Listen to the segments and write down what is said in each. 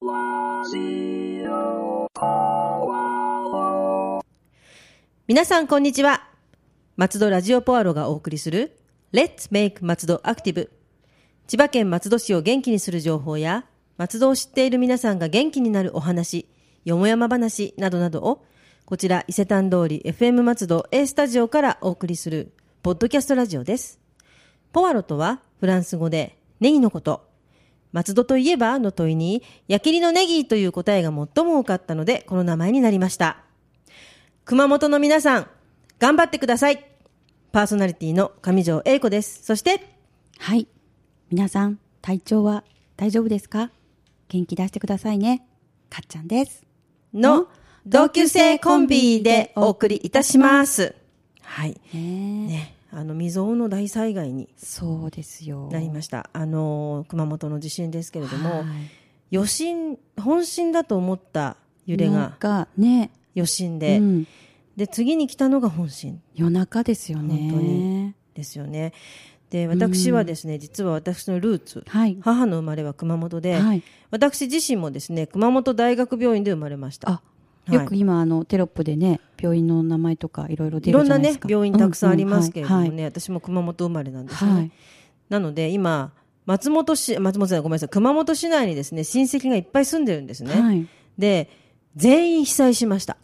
皆さんこんにちは。松戸ラジオポアロがお送りする Let's Make 松戸アクティブ。千葉県松戸市を元気にする情報や松戸を知っている皆さんが元気になるお話、よもやま話などなどをこちら伊勢丹通り FM 松戸 A スタジオからお送りするポッドキャストラジオです。ポアロとはフランス語でネギのこと。松戸といえばの問いに矢切のネギという答えが最も多かったのでこの名前になりました。熊本の皆さん頑張ってください。パーソナリティの上条英子です。そしてはい、皆さん体調は大丈夫ですか？元気出してくださいね。かっちゃんですの同級生コンビでお送りいたします。はい、ね、未曾有の大災害にそうですよなりました。熊本の地震ですけれども、余震本震だと思った揺れがね余震で、で次に来たのが本震。 夜中ですよね。 本当にですよね。で私はですね、実は私のルーツ、母の生まれは熊本で、私自身もですね熊本大学病院で生まれました。 よく今テロップでね病院の名前とかいろいろ出るじゃないですか。 いろんなね病院たくさんありますけれどもね、私も熊本生まれなんですね。なので今熊本市内にですね親戚がいっぱい住んでるんですね。で全員被災しました。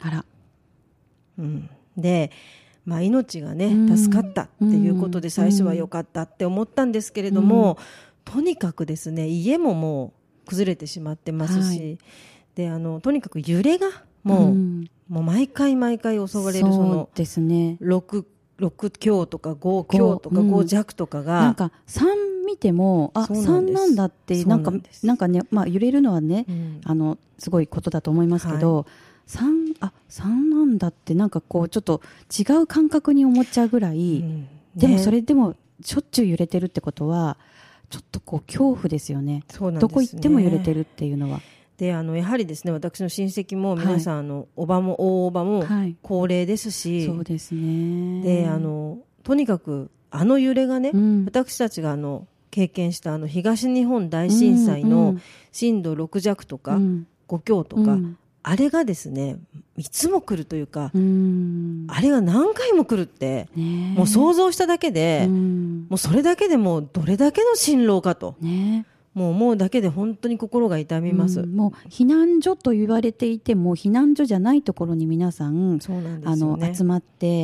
で、命がね助かったっていうことで最初は良かったって思ったんですけれども、とにかくですね家ももう崩れてしまってますし、でとにかく揺れがもう毎回襲われるそのですね、 6強とか5強とか5弱とかがなんか3見ても3なんだってなんかね、揺れるのはね、すごいことだと思いますけど、3なんだってなんかこうちょっと違う感覚に思っちゃうぐらい、でもそれでもしょっちゅう揺れてるってことはちょっとこう恐怖ですよね。どこ行っても揺れてるっていうのは。でやはりですね私の親戚も皆さん、大おばも高齢ですし、 そうですね。 でとにかく揺れがね、私たちが経験した東日本大震災の震度6弱とか5強とか、あれがですねいつも来るというか、あれが何回も来るって、もう想像しただけで、もうそれだけでもうどれだけの心労かと、もう思うだけで本当に心が痛みます。 もう避難所と言われていても避難所じゃないところに皆さん、 そうなんですよね、 集まって、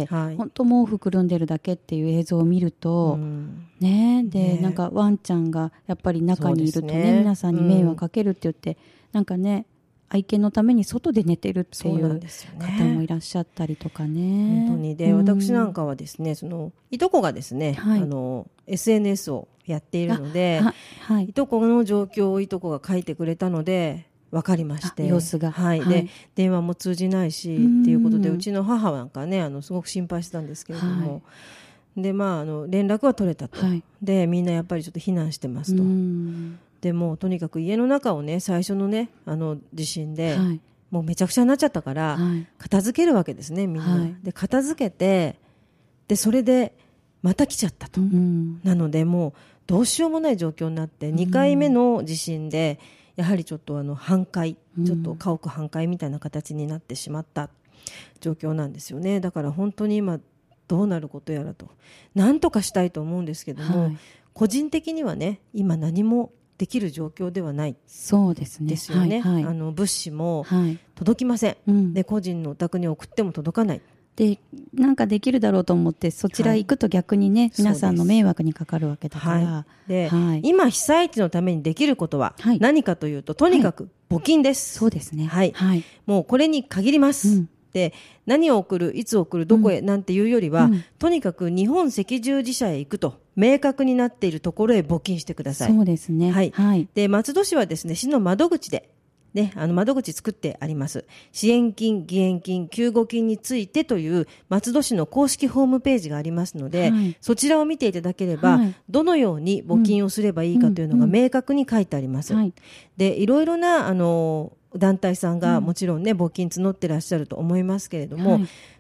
本当毛布くるんでるだけっていう映像を見ると、でなんかワンちゃんがやっぱり中にいるとね、皆さんに迷惑かけるって言って、なんかね愛犬のために外で寝てるっていう方もいらっしゃったりとかね。 本当に。で、私なんかはですねいとこがですね、SNS をやっているので、いとこの状況をいとこが書いてくれたので分かりまして、 様子が、 で電話も通じないしっていうことで、うちの母なんかねすごく心配してたんですけれども、で連絡は取れたと、でみんなやっぱりちょっと避難してますと。でもとにかく家の中をね最初のね地震で、もうめちゃくちゃになっちゃったから、片付けるわけですねみんな、で片付けて、でそれでまた来ちゃったと、なのでもうどうしようもない状況になって、2回目の地震でやはりちょっと半壊、ちょっと家屋半壊みたいな形になってしまった状況なんですよね。だから本当に今どうなることやらと、なんとかしたいと思うんですけども、個人的にはね今何もできる状況ではないそうですね。 ですよね。物資も届きません、で個人のお宅に送っても届かないで、なんかできるだろうと思ってそちら行くと逆にね、皆さんの迷惑にかかるわけだから、 で、今被災地のためにできることは何かというと、とにかく募金です。 そうですね。 もうこれに限ります、で何を送るいつ送るどこへなんていうよりは、とにかく日本赤十字社へ行くと明確になっているところへ募金してください。 そうですね。 で松戸市はですね市の窓口で窓口作ってあります。支援金、義援金、救護金についてという松戸市の公式ホームページがありますので、そちらを見ていただければ、どのように募金をすればいいかというのが明確に書いてあります。でいろいろな団体さんがもちろんね募金募ってらっしゃると思いますけれども、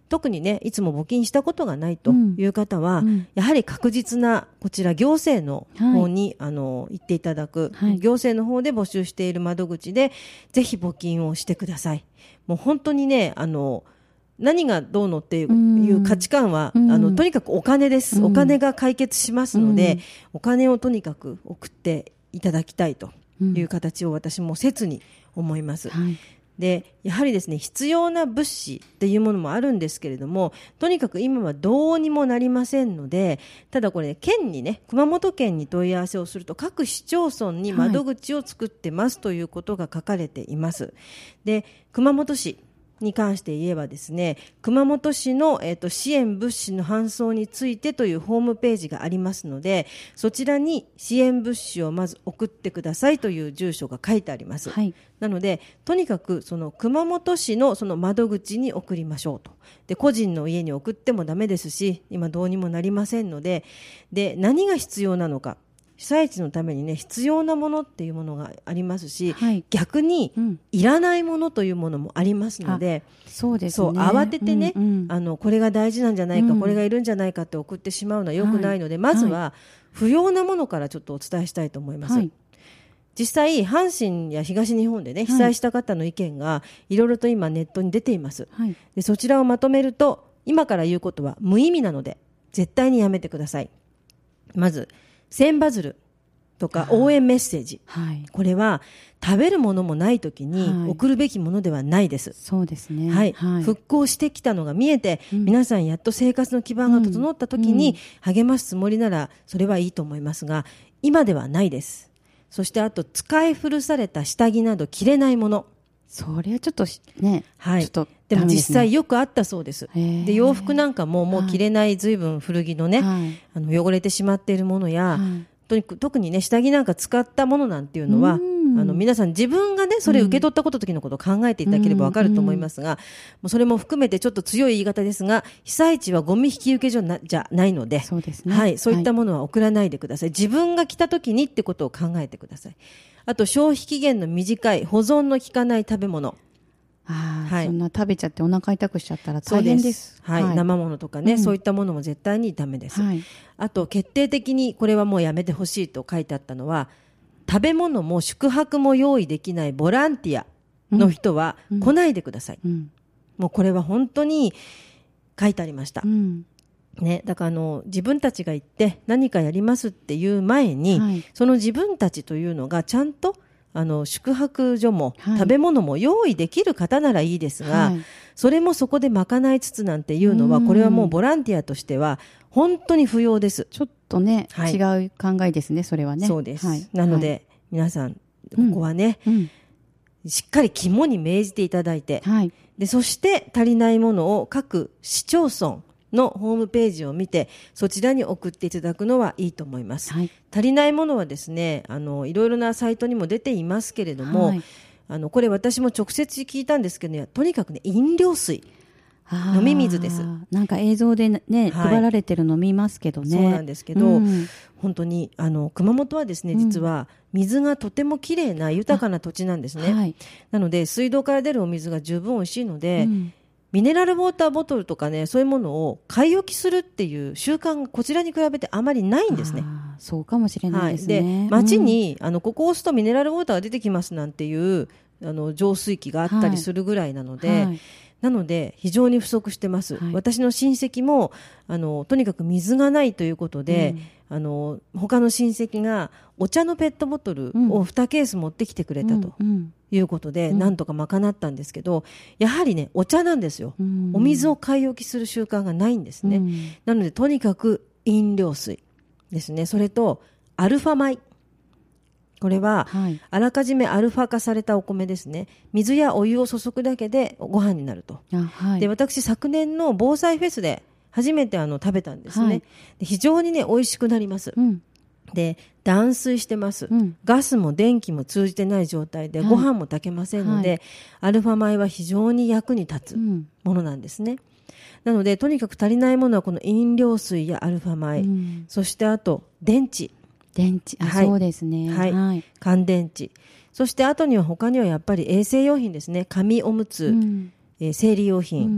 特にねいつも募金したことがないという方は、やはり確実なこちら行政の方に、行っていただく、行政の方で募集している窓口でぜひ募金をしてください。もう本当にね何がどうのっていう価値観は、とにかくお金です、お金が解決しますので、お金をとにかく送っていただきたいという形を私も切に思います、でやはりですね必要な物資っていうものもあるんですけれども、とにかく今はどうにもなりませんので、ただこれ県にね熊本県に問い合わせをすると各市町村に窓口を作ってますということが書かれています、で熊本市に関して言えばですね、熊本市の、支援物資の搬送についてというホームページがありますので、そちらに支援物資をまず送ってくださいという住所が書いてあります、なのでとにかくその熊本市のその窓口に送りましょうと。で個人の家に送ってもダメですし、今どうにもなりませんので、で何が必要なのか、被災地のためにね必要なものっていうものがありますし、逆にいらないものというものもありますので、 そうですね、 慌ててね、これが大事なんじゃないか、これがいるんじゃないかって送ってしまうのは良くないので、まずは不要なものからちょっとお伝えしたいと思います、実際阪神や東日本でね被災した方の意見がいろいろと今ネットに出ています、でそちらをまとめると、今から言うことは無意味なので絶対にやめてください。まず千羽鶴とか応援メッセージ、これは食べるものもないときに送るべきものではないです、 そうですね、 復興してきたのが見えて、皆さんやっと生活の基盤が整ったときに励ますつもりならそれはいいと思いますが、今ではないです。そしてあと使い古された下着など着れないもの、 それはちょっとね、ちょっとでも実際よくあったそうです。で洋服なんかももう着れない随分古着のね、汚れてしまっているものや、特にね下着なんか使ったものなんていうのは、皆さん自分がねそれ受け取った時のことを考えていただければ分かると思いますが、もうそれも含めてちょっと強い言い方ですが、被災地はゴミ引き受け所じゃないので、そうですね、そういったものは送らないでください、自分が着た時にってことを考えてください。あと消費期限の短い保存の効かない食べ物、 そんな食べちゃってお腹痛くしちゃったら大変です。 生物とかね、そういったものも絶対にダメです、あと決定的にこれはもうやめてほしいと書いてあったのは、食べ物も宿泊も用意できないボランティアの人は来ないでください、もうこれは本当に書いてありました、だから自分たちが行って何かやりますっていう前に、その自分たちというのがちゃんと宿泊所も食べ物も用意できる方ならいいですが、それもそこで賄いつつなんていうのは、これはもうボランティアとしては本当に不要です。 ちょっとね、違う考えですね、それはね。 そうです、なので、皆さんここはね、しっかり肝に銘じていただいて、でそして足りないものを各市町村のホームページを見てそちらに送っていただくのはいいと思います、足りないものはですねいろいろなサイトにも出ていますけれども、これ私も直接聞いたんですけど、ね、とにかくね飲料水、飲み水です。 なんか映像でね、配られてるの見ますけどね。 そうなんですけど、本当に熊本はですね、実は水がとてもきれいな豊かな土地なんですね、なので水道から出るお水が十分おいしいので、ミネラルウォーターボトルとかね、そういうものを買い置きするっていう習慣がこちらに比べてあまりないんですね。 そうかもしれないですね。 で街に、ここを押すとミネラルウォーターが出てきますなんていう浄水器があったりするぐらいなので、なので非常に不足してます、私の親戚もとにかく水がないということで、他の親戚がお茶のペットボトルを2ケース持ってきてくれたということで、なんとか賄ったんですけど、やはりねお茶なんですよ、お水を買い置きする習慣がないんですね、なのでとにかく飲料水ですね。それとアルファ米、これはあらかじめアルファ化されたお米ですね。水やお湯を注ぐだけでご飯になると、で私昨年の防災フェスで初めて食べたんですね、で非常にね美味しくなります、で断水してます、ガスも電気も通じてない状態でご飯も炊けませんので、アルファ米は非常に役に立つものなんですね、なのでとにかく足りないものはこの飲料水やアルファ米、そしてあと電池、 そうですね、 乾電池、そして後には他にはやっぱり衛生用品ですね。紙おむつ、生理用品、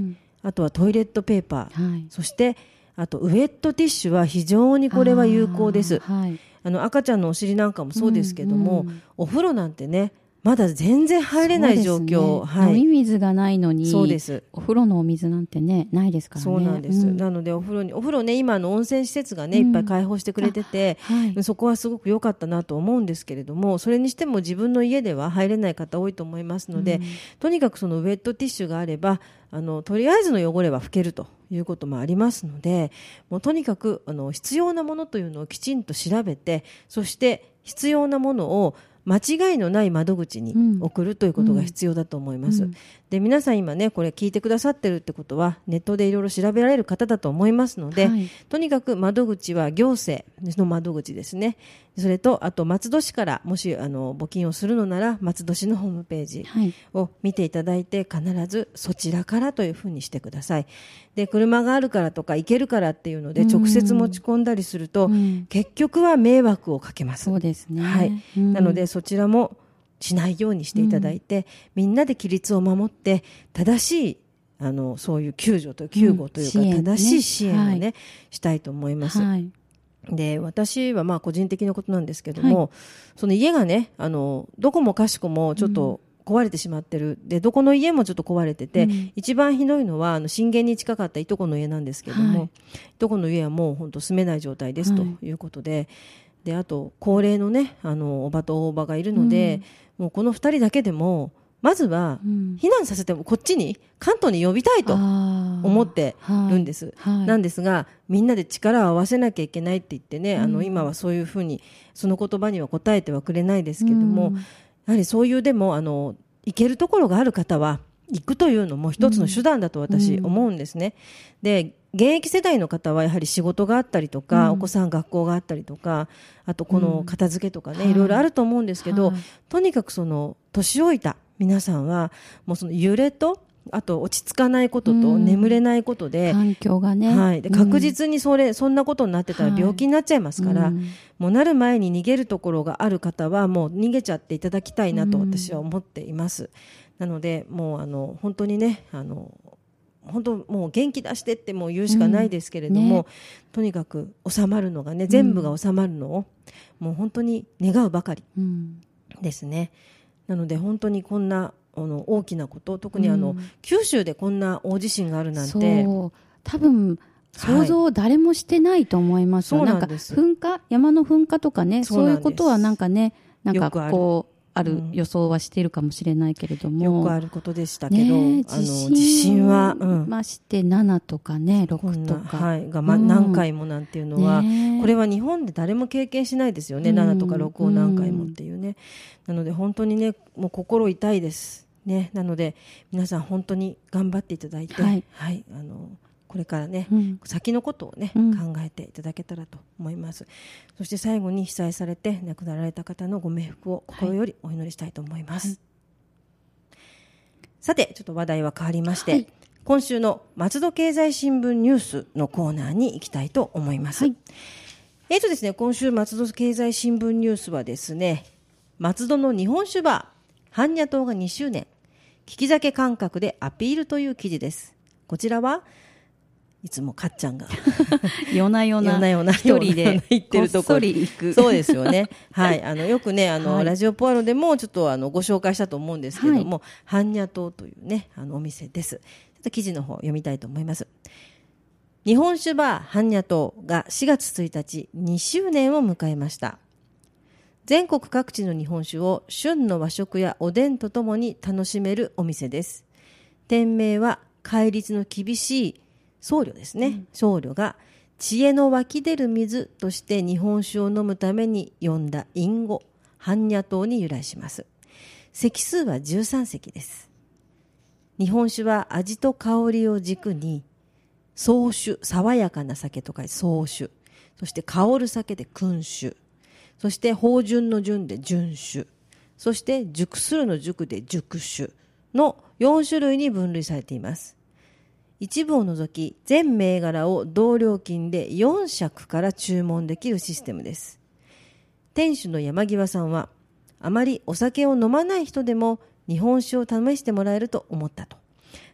あとはトイレットペーパー、そしてあとウェットティッシュは非常にこれは有効です。赤ちゃんのお尻なんかもそうですけども、お風呂なんてねまだ全然入れない状況、 飲み水がないのに、 そうです。 お風呂のお水なんてねないですからね。 そうなんです。なのでお風呂ね、今温泉施設がねいっぱい開放してくれてて、そこはすごく良かったなと思うんですけれども、それにしても自分の家では入れない方多いと思いますので、とにかくそのウェットティッシュがあればとりあえずの汚れは拭けるということもありますので、もうとにかく必要なものというのをきちんと調べて、そして必要なものを間違いのない窓口に送るということが必要だと思います。で、皆さん今ねこれ聞いてくださってるってことはネットでいろいろ調べられる方だと思いますので、とにかく窓口は行政の窓口ですね。それとあと松戸市からもし募金をするのなら松戸市のホームページを見ていただいて、必ずそちらからというふうにしてください。で、車があるからとか行けるからっていうので直接持ち込んだりすると、結局は迷惑をかけます。 そうですね。 なのでそちらもしないようにしていただいて、みんなで規律を守って正しいそういう救護というか、正しい支援をね、したいと思います。で、私はまあ個人的なことなんですけども、その家がねどこもかしこもちょっと壊れてしまってる。で、どこの家もちょっと壊れてて、一番ひどいのは震源に近かったいとこの家なんですけども、いとこの家はもう本当住めない状態ですということで、で、あと高齢のねおばと大ばがいるので、もうこの2人だけでもまずは避難させてもこっちに関東に呼びたいと思ってるんです、なんですが、みんなで力を合わせなきゃいけないって言ってね、今はそういうふうにその言葉には答えてはくれないですけども、やはりそういうでも行けるところがある方は行くというのも一つの手段だと私思うんですね。で、現役世代の方はやはり仕事があったりとか、お子さん学校があったりとか、あとこの片付けとかね、いろいろあると思うんですけど、とにかくその年老いた皆さんはもうその揺れと、あと落ち着かないことと眠れないことで、 環境がね、 で確実にそんなことになってたら病気になっちゃいますから、もうなる前に逃げるところがある方はもう逃げちゃっていただきたいなと私は思っています。なのでもう本当にね本当もう元気出してってもう言うしかないですけれども、とにかく収まるのがね、全部が収まるのをもう本当に願うばかりですね。なので本当にこんな大きなこと、特に九州でこんな大地震があるなんて、 多分想像誰もしてないと思いますよ。なんか山の噴火とかね、そういうことはなんかね、なんかこうある予想はしているかもしれないけれども、 よくあることでしたけど、地震はまして7とかね6とかが何回もなんていうのは、これは日本で誰も経験しないですよね。7とか6を何回もっていうね。なので本当にね、もう心痛いですね。なので皆さん本当に頑張っていただいて、これからね、先のことをね、考えていただけたらと思います。そして最後に被災されて亡くなられた方のご冥福を心よりお祈りしたいと思います。さて、ちょっと話題は変わりまして、今週の松戸経済新聞ニュースのコーナーに行きたいと思います。ですね、今週松戸経済新聞ニュースはですね、松戸の日本酒バー般若島が2周年、利き酒感覚でアピールという記事です。こちらはいつもかっちゃんが夜な夜な一人でこっそり行く。 そうですよね。よくねラジオポアロでもちょっとご紹介したと思うんですけども、般若島というねお店です。ちょっと記事の方読みたいと思います。日本酒バー般若島が4月1日2周年を迎えました。全国各地の日本酒を旬の和食やおでんとともに楽しめるお店です。店名は戒律の厳しい僧侶ですね。僧侶が知恵の湧き出る水として日本酒を飲むために詠んだ隠語般若島に由来します。席数は13席です。日本酒は味と香りを軸に総酒、爽やかな酒と書いて総酒、そして香る酒で君酒、そして芳醇の醇で醇酒、そして熟するの熟で熟酒の4種類に分類されています。一部を除き全銘柄を同料金で4尺から注文できるシステムです。店主の山際さんは、あまりお酒を飲まない人でも日本酒を試してもらえると思ったと。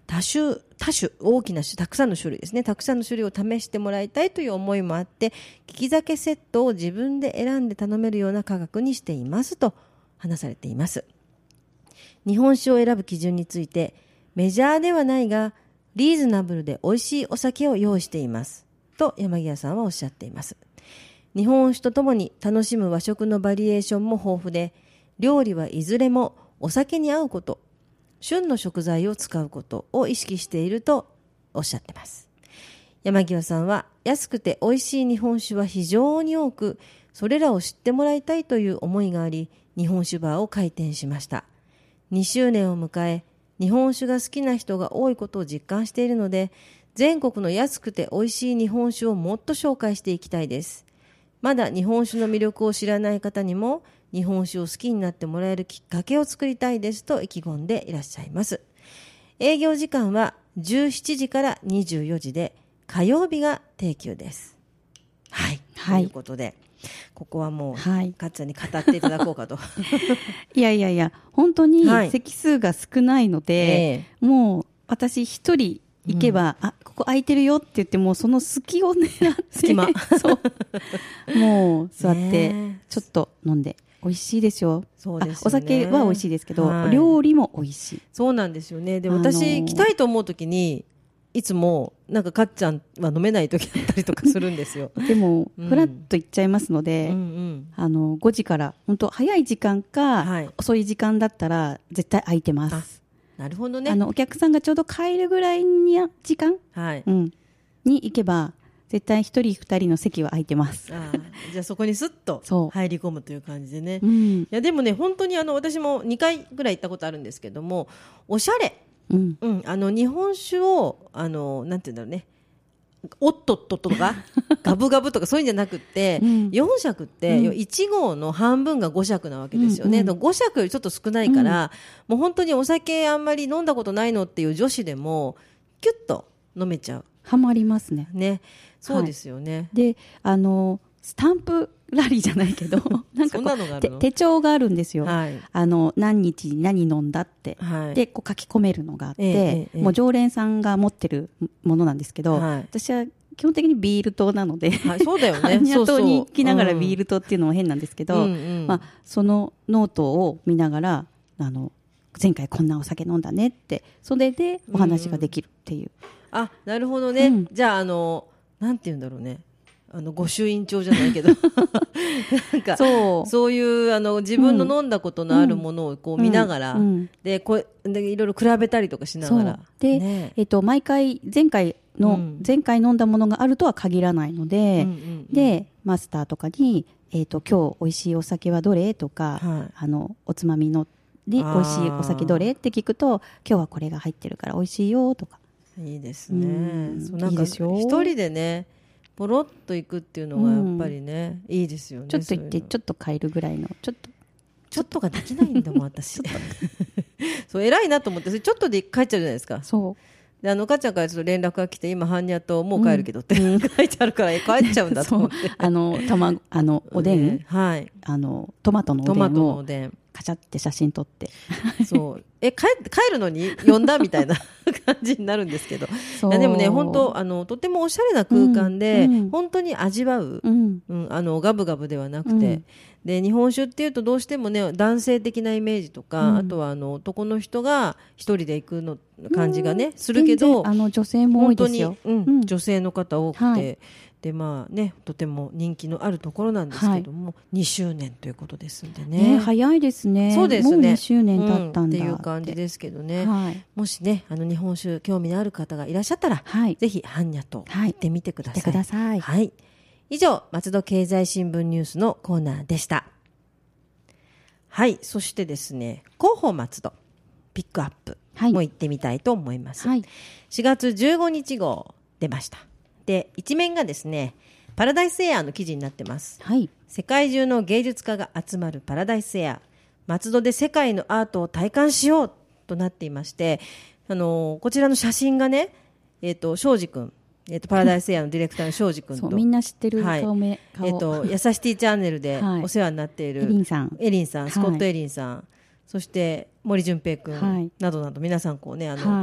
多種大きな種たくさんの種類ですね、たくさんの種類を試してもらいたいという思いもあって、利き酒セットを自分で選んで頼めるような価格にしていますと話されています。日本酒を選ぶ基準について、メジャーではないがリーズナブルで美味しいお酒を用意していますと山際さんはおっしゃっています。日本酒とともに楽しむ和食のバリエーションも豊富で、料理はいずれもお酒に合うこと、旬の食材を使うことを意識しているとおっしゃっています。山際さんは、安くて美味しい日本酒は非常に多く、それらを知ってもらいたいという思いがあり、日本酒バーを開店しました。2周年を迎え、日本酒が好きな人が多いことを実感しているので、全国の安くて美味しい日本酒をもっと紹介していきたいです。まだ日本酒の魅力を知らない方にも日本酒を好きになってもらえるきっかけを作りたいですと意気込んでいらっしゃいます。営業時間は17時から24時で、火曜日が定休です。はい、ということで、ここはもう、かっちゃんに語っていただこうかといや本当に席数が少ないので、もう私一人行けば、ここ空いてるよって言って、もうその隙を狙って隙間そうもう座ってちょっと飲んで、美味しいですよ。そうですよね、お酒は美味しいですけど、料理も美味しい。 そうなんですよね。で、私来たいと思うときにいつもなんかかっちゃんは飲めない時だったりとかするんですよでも、フラッと行っちゃいますので、5時から本当早い時間か、遅い時間だったら絶対空いてます。 なるほどね。 お客さんがちょうど帰るぐらいに時間、に行けば絶対1人2人の席は空いてます。 じゃあそこにスッと入り込むという感じでね。いやでもね、本当に私も2回ぐらい行ったことあるんですけども、おしゃれ、日本酒をなんていうんだろうね、おっとっととかガブガブとかそういうんじゃなくって、4尺って、1合の半分が5尺なわけですよね。5尺よりちょっと少ないから、もう本当にお酒あんまり飲んだことないのっていう女子でもキュッと飲めちゃう。 ハマりますね。 そうですよね。 で、スタンプラリーじゃないけどなんか手帳があるんですよ。何日に何飲んだって、でこう書き込めるのがあって、もう常連さんが持ってるものなんですけど、私は基本的にビール党なので、 そうだよね。 般若党に行きながらビール党っていうのも変なんですけど、そのノートを見ながら、前回こんなお酒飲んだねって、それでお話ができるっていう。 なるほどね。じゃあなんて言うんだろうね、御朱印帳じゃないけどなんかそういう自分の飲んだことのあるものをこう見ながら、でいろいろ比べたりとかしながらで、毎回前回飲んだものがあるとは限らないので、でマスターとかに、今日美味しいお酒はどれとか、おつまみので美味しいお酒どれって聞くと、今日はこれが入ってるから美味しいよとか。 いいですね。なんか一人でねポロッと行くっていうのがやっぱりね、いいですよね。 ちょっと行ってちょっと帰るぐらいのちょっとができないんだもん私そう偉いなと思って、それちょっとで帰っちゃうじゃないですか。でかっちゃんからちょっと連絡が来て、今般若ともう帰るけどって書いてあるから帰っちゃうんだと思っておでん、トマトのおでんをカチャって写真撮ってそう帰るのに呼んだみたいな感じになるんですけど、いやでもね本当とてもおしゃれな空間で、本当に味わう、ガブガブではなくて、で日本酒っていうとどうしてもね男性的なイメージとか、あとは男の人が一人で行くの感じがね、するけど、 女性も多いですよ。 本当に、女性の方多くて、でとても人気のあるところなんですけども、2周年ということですんでね。 早いですね。 そうですね。 もう2周年経ったんだっていう感じですけどね。もしね日本酒興味のある方がいらっしゃったら、ぜひ般若と行ってみてください。はい。以上、松戸経済新聞ニュースのコーナーでした。はい。そしてですね、広報松戸ピックアップも行ってみたいと思います。4月15日号出ました。で、一面がですね、パラダイスエアの記事になってます。世界中の芸術家が集まるパラダイスエア、松戸で世界のアートを体感しようとなっていまして、こちらの写真がね、庄司君、パラダイスエアのディレクターの庄司君と、 みんな知ってる顔目、 やさしティチャンネルでお世話になっている、エリンさん、スコット・エリンさん、そして森純平君などなど皆さんこうね、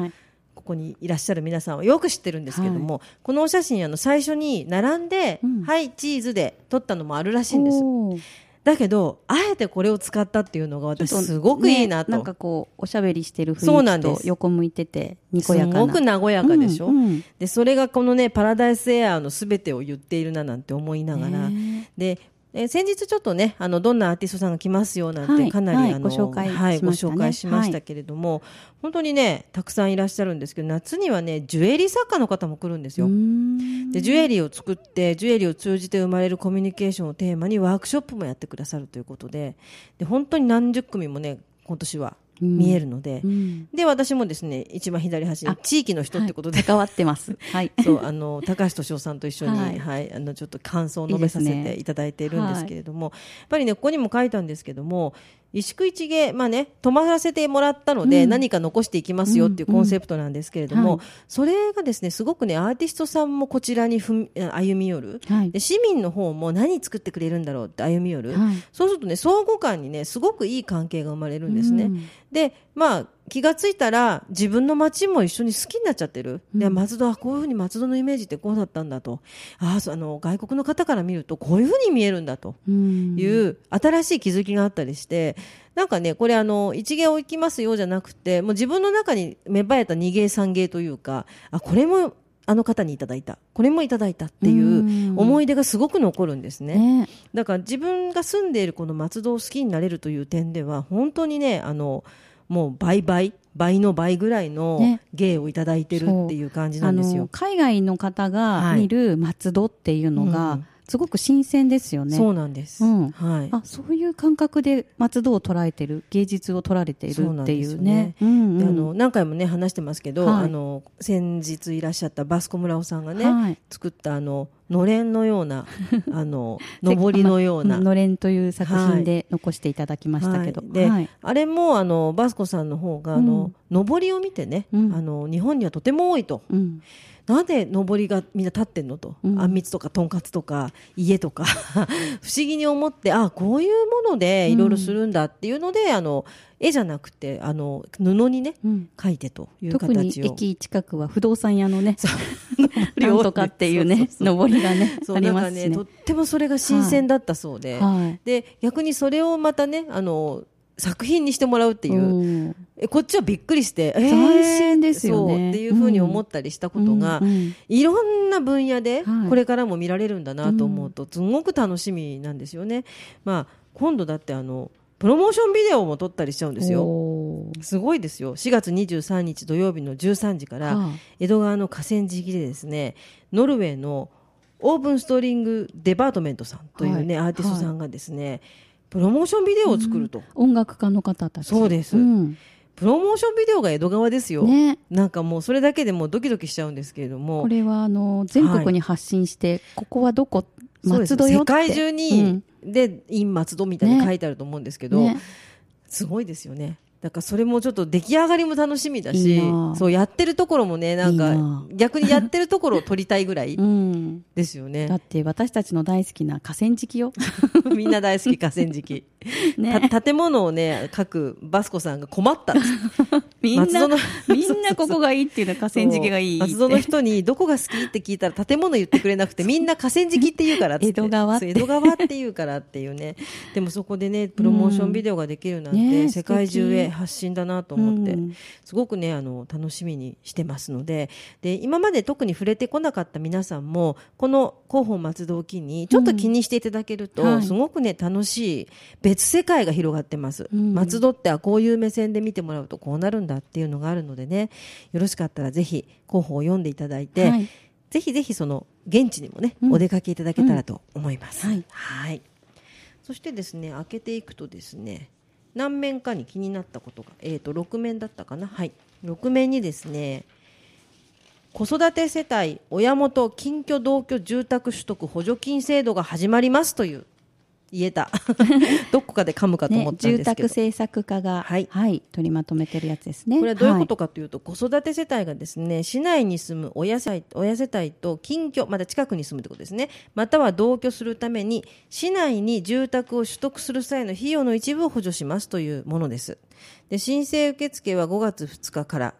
ここにいらっしゃる皆さんはよく知ってるんですけども、このお写真最初に並んで、はいチーズで撮ったのもあるらしいんです。だけどあえてこれを使ったっていうのが私すごくいいなと、 なんかこうおしゃべりしてる雰囲気と横向いててにこやかな、 すごく和やかでしょ、でそれがこのねパラダイスエアーのすべてを言っているななんて思いながら、で先日ちょっとねどんなアーティストさんが来ますよなんてかなり、 ご紹介しましたけれども、本当にねたくさんいらっしゃるんですけど、夏にはねジュエリー作家の方も来るんですよ。でジュエリーを作ってジュエリーを通じて生まれるコミュニケーションをテーマにワークショップもやってくださるということで、本当に何十組もね今年は見えるので、で私もですね一番左端に地域の人ってことで、 関わってます、 そう高橋俊夫さんと一緒に、ちょっと感想を述べさせていただいているんですけれども、やっぱりねここにも書いたんですけども、石工一芸、泊まらせてもらったので、何か残していきますよっていうコンセプトなんですけれども、それがですねすごくねアーティストさんもこちらに歩み寄る、で市民の方も何作ってくれるんだろうって歩み寄る、そうするとね相互間にねすごくいい関係が生まれるんですね。で気がついたら自分の街も一緒に好きになっちゃってる、で松戸はこういうふうに松戸のイメージってこうだったんだと、外国の方から見るとこういうふうに見えるんだという新しい気づきがあったりして、なんかねこれ一芸を行きますよじゃなくて、もう自分の中に芽生えた二芸三芸というか、これも方にいただいた、これもいただいたっていう思い出がすごく残るんですね。だから自分が住んでいるこの松戸を好きになれるという点では本当にねもう倍の倍ぐらいの芸をいただいてるっていう感じなんですよ。 海外の方が見る松戸っていうのが、すごく新鮮ですよね。 そうなんです、 そういう感覚で松戸を捉えてる、芸術を取られているっていうね。 何回もね話してますけど、先日いらっしゃったバスコ村尾さんがね、作ったのれんのような上りのようなのれんという作品で残していただきましたけど、 あれもバスコさんの方が上りを見てね、日本にはとても多いと、なんで上りがみんな立ってんのと、あんみつとかとんかつとか家とか不思議に思って、こういうものでいろいろするんだっていうので、絵じゃなくて布にね、描いてという形を、 特に駅近くは不動産屋のねなんとかっていうね上りがねありますしね、 とってもそれが新鮮だったそうで、で逆にそれをまたね作品にしてもらうっていう、こっちはびっくりして、 斬新ですよね、 そうっていうふうに思ったりしたことが、いろんな分野でこれからも見られるんだなと思うと、すごく楽しみなんですよね。今度だってプロモーションビデオも撮ったりしちゃうんですよ。すごいですよ。4月23日土曜日の13時から江戸川の河川敷でですね、ノルウェーのオープンストリングデパートメントさんというね、アーティストさんがですね、プロモーションビデオを作ると、 音楽家の方たち。 そうです、プロモーションビデオが江戸川ですよ、なんかもうそれだけでもうドキドキしちゃうんですけれども、 これは全国に発信して、ここはどこ松戸よって、 世界中に、で in 松戸みたいに書いてあると思うんですけど、すごいですよね。だからそれもちょっと出来上がりも楽しみだし、そうやってるところもね、なんか逆にやってるところを撮りたいぐらいですよね。 だって私たちの大好きな河川敷よみんな大好き河川敷建物をね書くバスコさんが困ったみんなここがいいっていうのは河川敷がいいって、 松戸の人にどこが好きって聞いたら建物言ってくれなくて、みんな河川敷って言うからって江戸川って言うからっていうね。でもそこでねプロモーションビデオができるなんて、世界中へ発信だなと思って、すごくね楽しみにしてますので、今まで特に触れてこなかった皆さんもこの広報松戸を機にちょっと気にしていただけると、すごくね楽しい別世界が広がってます、松戸ってこういう目線で見てもらうとこうなるんだっていうのがあるのでね、よろしかったらぜひ広報を読んでいただいて、ぜひぜひその現地にもね、お出かけいただけたらと思います、そしてですね、開けていくとですね、何面かに気になったことが、6面だったかな、6面にですね、子育て世帯親元近居同居住宅取得補助金制度が始まりますという、言えたどこかで噛むかと思ったんですけど、 住宅政策課が、取りまとめてるやつですね。 これはどういうことかというと、子育て世帯がですね、市内に住む親世帯と近居、また近くに住むということですね、または同居するために市内に住宅を取得する際の費用の一部を補助しますというものです。で、申請受付は5月2日から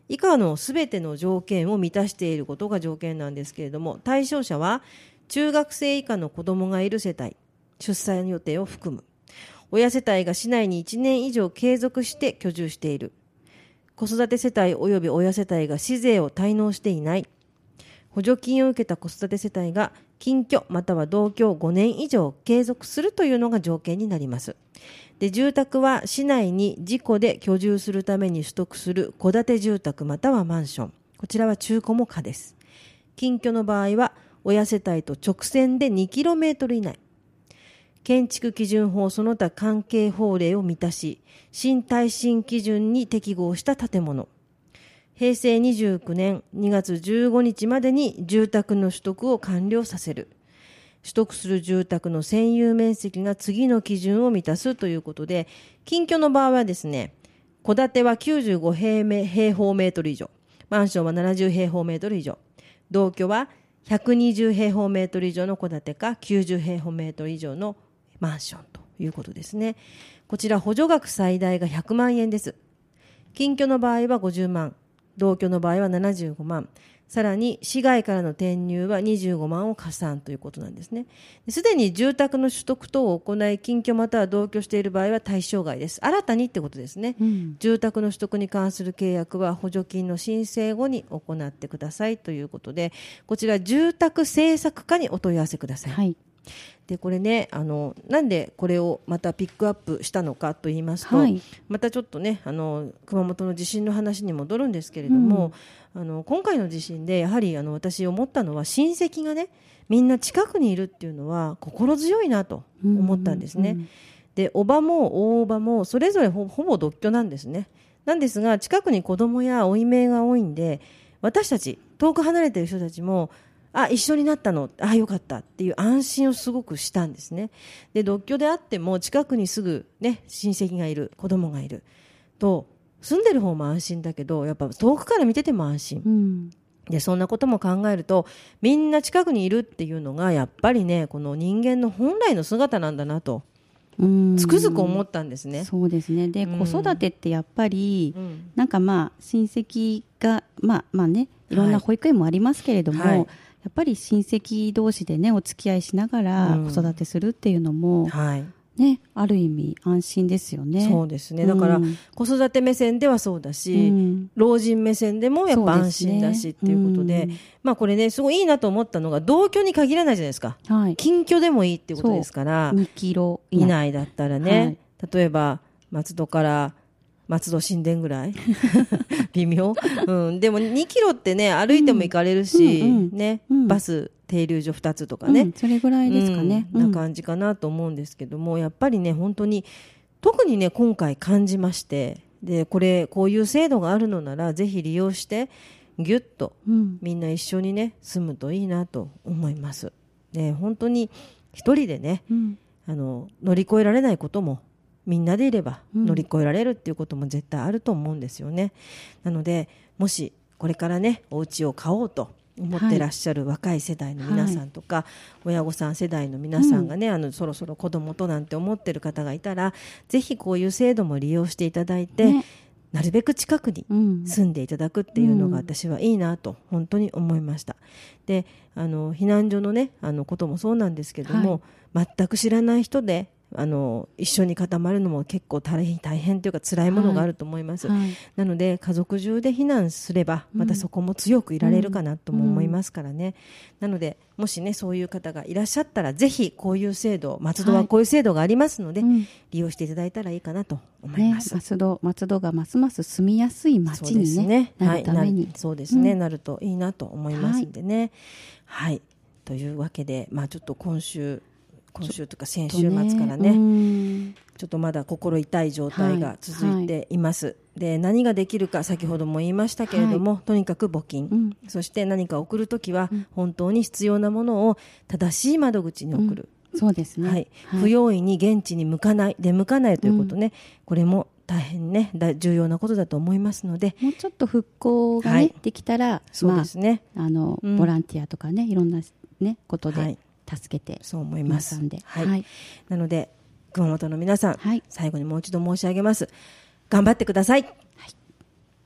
以下のすべての条件を満たしていることが条件なんですけれども、対象者は中学生以下の子どもがいる世帯、出産予定を含む、親世帯が市内に1年以上継続して居住している、子育て世帯及び親世帯が市税を滞納していない、補助金を受けた子育て世帯が近居または同居5年以上継続するというのが条件になります。で、住宅は市内に自戸で居住するために取得する戸建て住宅またはマンション、こちらは中古も可です。近居の場合は親世帯と直線で 2km 以内、建築基準法その他関係法令を満たし、新耐震基準に適合した建物、平成29年2月15日までに住宅の取得を完了させる。取得する住宅の占有面積が次の基準を満たすということで、近居の場合はですね、戸建ては95平方メートル以上、マンションは70平方メートル以上、同居は120平方メートル以上の戸建てか90平方メートル以上のマンションということですね。こちら補助額最大が100万円です。近居の場合は50万、同居の場合は75万、さらに市外からの転入は25万を加算ということなんですね。すでに住宅の取得等を行い、近居または同居している場合は対象外です。新たにってことですね。住宅の取得に関する契約は補助金の申請後に行ってくださいということで、こちら住宅政策課にお問い合わせください。はい。でこれね、なんでこれをまたピックアップしたのかと言いますと、はい、またちょっとね熊本の地震の話に戻るんですけれども、今回の地震でやはり私思ったのは、親戚がねみんな近くにいるっていうのは心強いなと思ったんですね。でおばも大おばもそれぞれほぼ独居なんですね。なんですが近くに子供やおいめいが多いんで、私たち遠く離れている人たちも一緒になったの、よかったっていう安心をすごくしたんですね。で独居であっても近くにすぐね親戚がいる、子供がいると住んでる方も安心だけど、やっぱ遠くから見てても安心、でそんなことも考えると、みんな近くにいるっていうのがやっぱりね、この人間の本来の姿なんだなとつくづく思ったんですね。 そうですね。で、子育てってやっぱり、なんか親戚がね、いろんな保育園もありますけれども、やっぱり親戚同士でねお付き合いしながら子育てするっていうのも、ね、ある意味安心ですよね。 そうですね。だから、子育て目線ではそうだし、老人目線でもやっぱ安心だしっていうことで、これねすごいいいなと思ったのが、同居に限らないじゃないですか、近居でもいいっていうことですから、 2キロ以内だったらね、例えば松戸から松戸新田ぐらい微妙、でも2キロってね歩いても行かれるし、ね、バス停留所2つとかね、 それぐらいですかね、 な感じかなと思うんですけども、やっぱりね本当に特にね今回感じまして、でこういう制度があるのならぜひ利用してぎゅっとみんな一緒にね住むといいなと思います。で本当に一人でね、乗り越えられないこともみんなでいれば乗り越えられるっていうことも絶対あると思うんですよね。なのでもしこれからねお家を買おうと思ってらっしゃる若い世代の皆さんとか、親御さん世代の皆さんがね、そろそろ子供となんて思ってる方がいたら、ぜひこういう制度も利用していただいて、なるべく近くに住んでいただくっていうのが私はいいなと本当に思いました。で避難所のねこともそうなんですけども、全く知らない人で一緒に固まるのも結構大変というか辛いものがあると思います、なので家族中で避難すればまたそこも強くいられるかなとも思いますからね、なのでもしねそういう方がいらっしゃったら、ぜひこういう制度、松戸はこういう制度がありますので、利用していただいたらいいかなと思います、 松戸がますます住みやすい街に、なるために、 そうですね、なるといいなと思いますんでね。というわけで、ちょっと今週とか先週末からね、ちょっとまだ心痛い状態が続いています、で何ができるか先ほども言いましたけれども、とにかく募金、そして何か送るときは本当に必要なものを正しい窓口に送る、 そうですね、 不用意に現地に出向かないということね、これも大変ね重要なことだと思いますので、 もうちょっと復興ができたら、 そうですね、 ボランティアとかね、いろんなことで助けてそう思いますんで、 なので熊本の皆さん、最後にもう一度申し上げます。頑張ってください。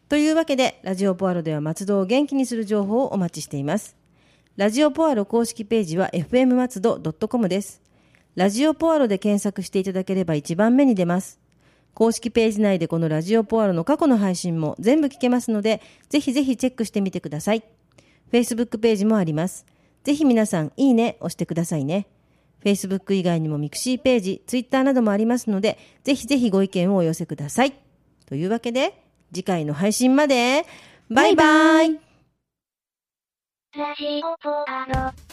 というわけで、ラジオポアロでは松戸を元気にする情報をお待ちしています。ラジオポアロ公式ページは fm 松戸 .com です。ラジオポアロで検索していただければ一番目に出ます。公式ページ内でこのラジオポアロの過去の配信も全部聞けますので、ぜひぜひチェックしてみてください。Facebook ページもあります。ぜひ皆さん、いいね押してくださいね。Facebook 以外にもミクシーページ、Twitter などもありますので、ぜひぜひご意見をお寄せください。というわけで、次回の配信まで、バイバイ。 ラジオポアロ。